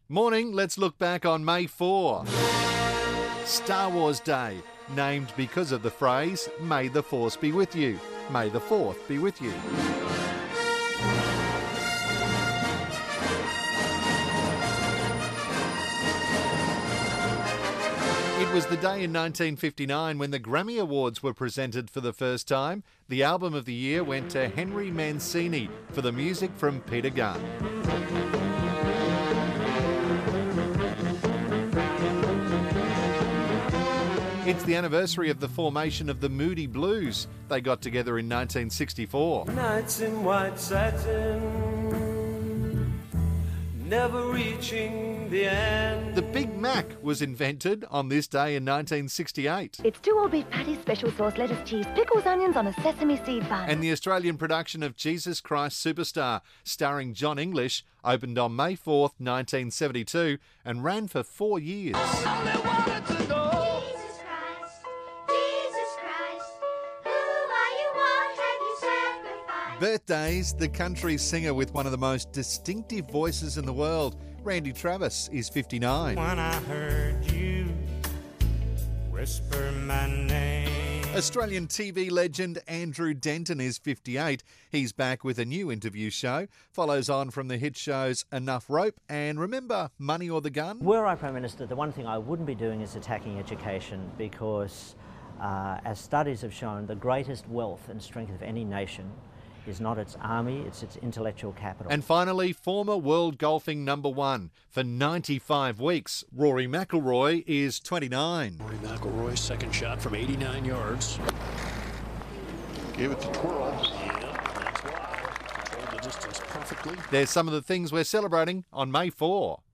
Morning, let's look back on May 4. Star Wars Day, named because of the phrase, May the Force be with you. May the 4th be with you. It was the day in 1959 when the Grammy Awards were presented for the first time. The album of the year went to Henry Mancini for the music from Peter Gunn. It's the anniversary of the formation of the Moody Blues. They got together in 1964. Nights in white satin, never reaching the end. The Big Mac was invented on this day in 1968. It's 2 all-beef patties, special sauce, lettuce, cheese, pickles, onions on a sesame seed bun. And the Australian production of Jesus Christ Superstar, starring John English, opened on May 4th, 1972 and ran for 4 years. Birthdays, the country singer with one of the most distinctive voices in the world, Randy Travis, is 59. When I heard you whisper my name. Australian TV legend Andrew Denton is 58. He's back with a new interview show. Follows on from the hit shows Enough Rope and remember Money or the Gun? Were I Prime Minister, the one thing I wouldn't be doing is attacking education because, as studies have shown, the greatest wealth and strength of any nation is not its army, it's its intellectual capital. And finally, former world golfing #1 for 95 weeks, Rory McIlroy is 29. Rory McIlroy's second shot from 89 yards. Gave it the twirl. Yeah, that's why. Controlled the distance perfectly. There's some of the things we're celebrating on May 4.